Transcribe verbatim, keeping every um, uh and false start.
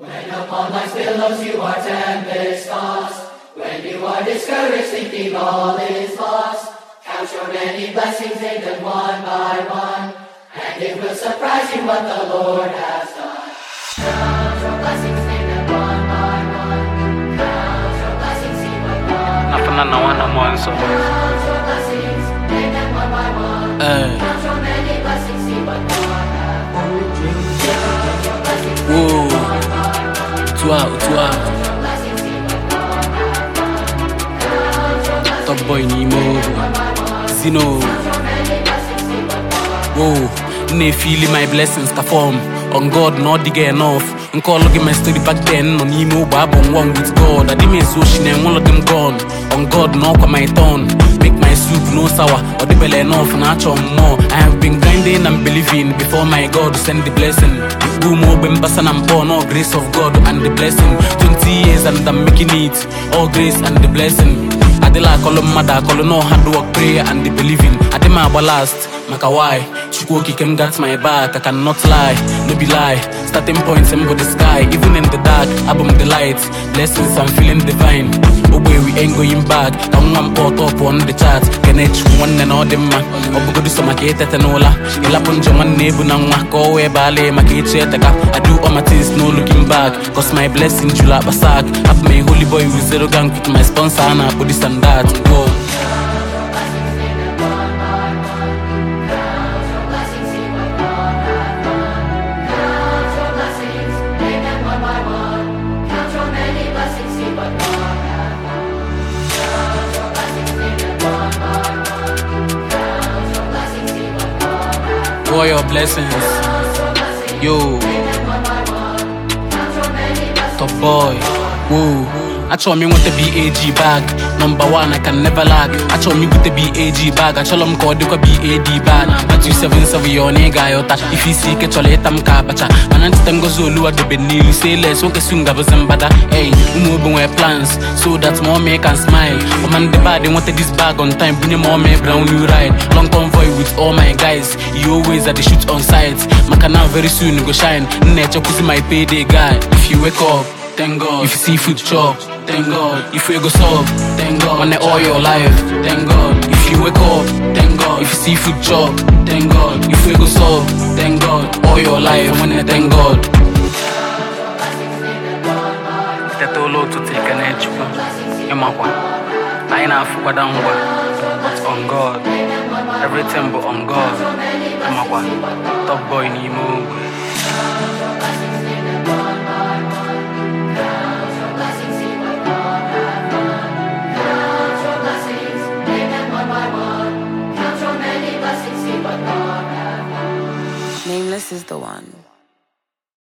When upon life's billows you are tempest-tossed, when you are discouraged thinking all is lost, count your many blessings, name them one by one, and it will surprise you what the Lord has done. Count your blessings, name them one by one, count your blessings, see what God has done. Count your blessings, name them one by one, count your many blessings, see what God has done. Count your blessings, name them one by one. Toi, toi. Top boy Nemo, Zino. Whoa, ne feeling my blessings ka form. On God, not dig enough. And call looking my story back then. On Nemo, Bab on one with God. I didn't so she and one of them gone. On God, no come my turn. Make my soup no sour, or the belly enough, not on more. I have been grinding and believing before my God send the blessing. Boom, open basan and born, all grace of God and the blessing. Twenty years and I'm making it, all grace and the blessing. I de la call mother, call no hard work, prayer and the believing. I de my last, maka why? Chukoki came got my back, I cannot lie, no be lie. Starting points in the sky, even in the dark, album the lights. Blessings, I'm feeling divine. Oh boy, we ain't going back. Come on, port up on the chart. Can each one and all them man. Oh, go do some market at Anola. You'll happen to one neighbor now. Go away, ballet, my cage at the cap. I do all my things, no looking back. Cause my blessings, you like Basak. Have my holy boy with zero gang with my sponsor, and I put this and that. Go. For your blessings, yo, top boy, whoa. I told me want the B A G bag, number one I can never lag. I told me with the B A G bag, I told him call the B A D bag. But you seven seven your nigga yota. If you see get your later mkabacha, man and tango zulu at the benil. Say less, okay soon gavas and bada. Hey, we move with plans so that more me can smile. Oh man the bad they wanted this bag on time, bring more me brown new ride. Long convoy with all my guys, you always at the shoot on sites. Makana very soon go shine. Nature cause my payday guy. If you wake up, thank God. If you see food chop, thank God. If you go sub, thank God. When all your life, thank God. If you wake up, thank God. If you see food chop, thank God. If you go sub, thank God. All your life, when I thank God. Tetolo to take an edge. Emakwa. I ain't half what down but on God. Everything but on God. Emakwa. Top boy Nemo. Nameless is the one.